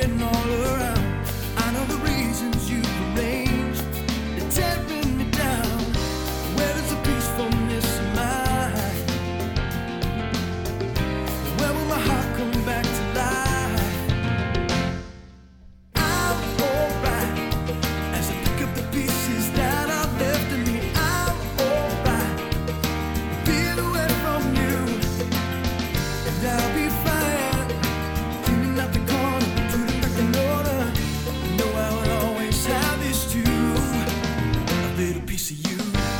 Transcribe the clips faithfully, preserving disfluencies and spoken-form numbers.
looking all around. I know the reasons you've arranged. They're tearing me down. Where is the peacefulness of mine? Where will my heart come back to life? I'm alright as I pick up the pieces that are left of me. I'm alright, been away from you, and I'll be fine. Cleaning out the corner, putting back in order. You know I will always have this too, a little piece of you.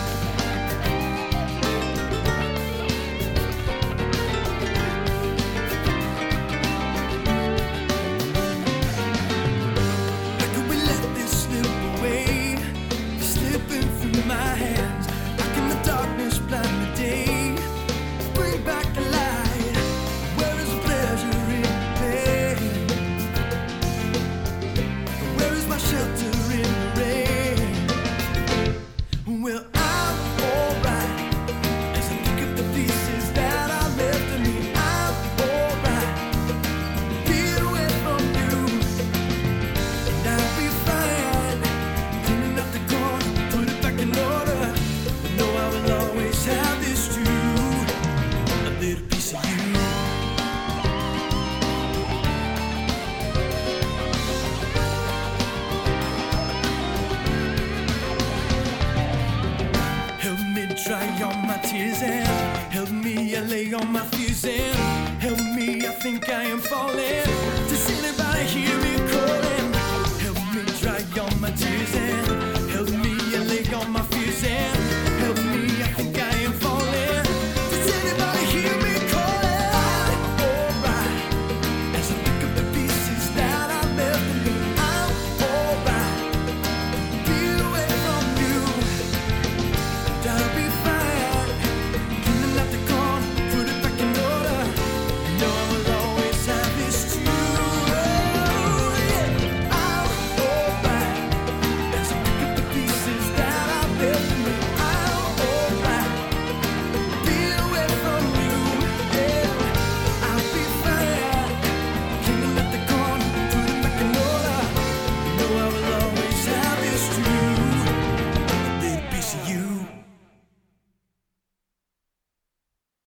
How could we let this slip away? It's slipping through my hands. How can the darkness blind the day? Bring back the light. Where is the pleasure in pain? Where is my shelter in the rain? Well, I'm alright as I pick up the pieces that are left of me. I'm alright, being away from you, and I'll be fine. Cleaning up the corner, put it back in order. You know I will always have this too, a little piece of you. Help me dry all my tears and help me allay all my fears and help me, I think I am falling. Does anybody hear me calling? Help me dry all my tears and